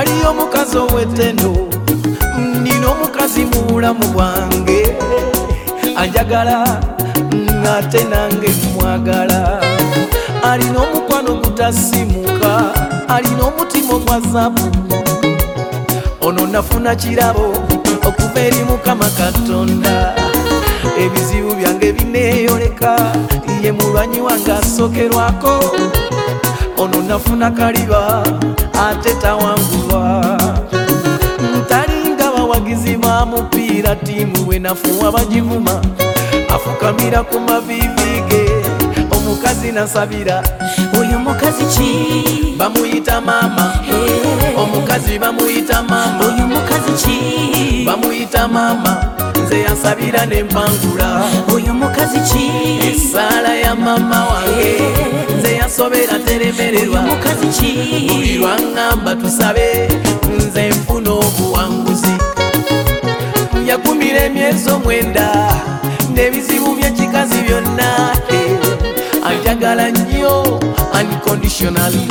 waliyo mukazi ow'ettendo, nina omukazi mu bulamu bwange anjagala ate nange mwagala, alina omukwano gutasimuka, alina omutima ogwa zaabu. Ono nafuna kirabo okuva eri Mukama Katonda, ebizibu byange bineeyoleka, ye mulwanyi wange asookerwako. Ono nafuna kaliba ate tawangulwa, ntalinga bawagizi ba mupiira ttiimu bwe nafuwa bagivuma, afukamira ku mavivi ge, omukazi nasabira. Oyo mukazi ki? Bamuyita mama. Omukazi bamuyita mama. Oyo mukazi ki? Bamuyita mama, nze yansabira ne mpangula. Oyo mukazi ki? Essaala ya mama wange nze yansobera teremererwa. Oyo mukazi ki? Buli lwaŋŋamba tusabe nze nfuna obuwanguzi. Yakumira emyezi 9 n'ebizibu by'ekikazi byonna, anjagala nnyo unconditionally.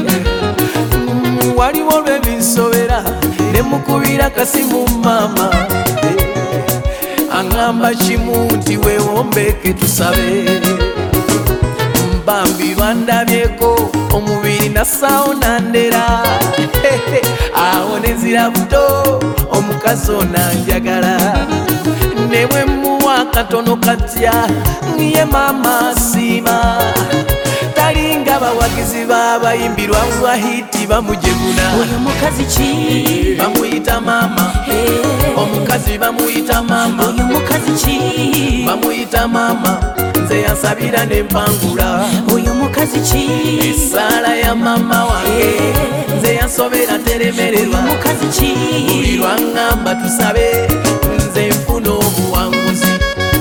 Waliwo lwebinsobera ne mukubira kasimu mama, aŋŋamba kimu nti weewombeke tusabe. Bambi bandabyeko omubiri nassaawo nandera, awo ne nzira buto omukazi ono anjagala, ne bwe muwa akatono katya ye mama asiima. Talinga bawagizi b'abayimbirwa lwa hiti bamujeguna. Oyo mukazi ki? Bamuyita mama. Omukazi bamuyita mama. Oyo mukazi ki? Bamuyita mama, nze yansabira ne mpangula. Oyo mukazi ki? Essaala ya mama wange nze yansobera teremererwa. Oyo mukazi ki? Buli lwaŋŋamba tusabe nze nfuna obuwanguzi.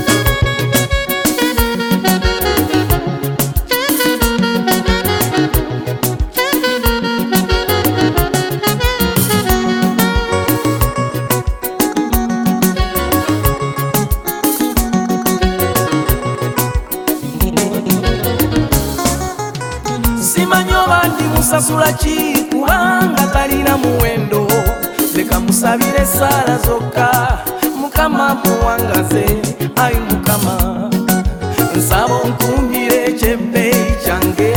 Simanyi oba ndimusasula ki kubanga talina muwendo, leka musabire essaala zokka, Mukama muwangaze. Ayi Mukama, nsaba onkuumire ekyebbeeyi kyange.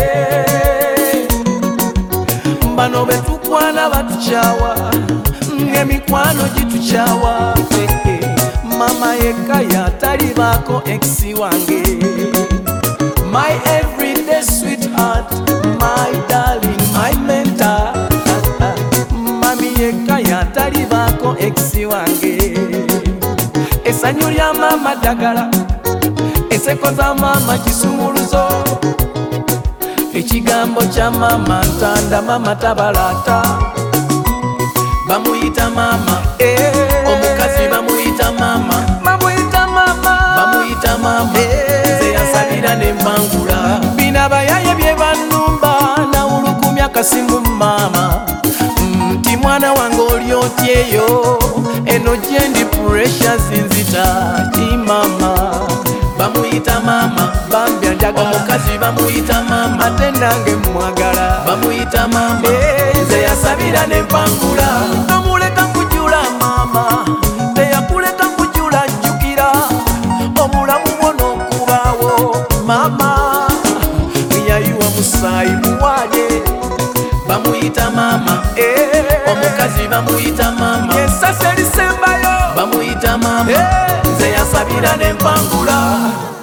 Bano betukwana batukyawa, ng'emikwano gitukyawa. Mama yekka yatalibaako ex wange, my everyday sweetheart, my darling, my mentor. Mami yekka yatalibaako ex wange, essanyu lya mama ddagala, enseko za mama kisumuluzo, ekigambo kya mama ntanda, mama tabalata. Bamuyita mama, omukazi bamuyita mama. Bamuyita mama, bamuyita mama, nze yansabira ne mpangula. Bina bayaye bye bannumba nawulukumya kasimu mama, nti mwana wange oli otyeyo, eno gye ndi pressure zinzita ki mama. Bamuyita mama, bambi anjagala. Omukazi bamuyita mama, ate nange mwagala. Bamuyita mama, nze yansabira ne mpangula. Tomuleka kujula mama, teyakuleka kujula jjukira, obulamu bwono okubaawo mama, yayiwa musaayi muwaaye. Bamuyita mama, omukazi bamuyita mama, esasa erisembayo bamuyita mama, nze yansabira ne mpangula.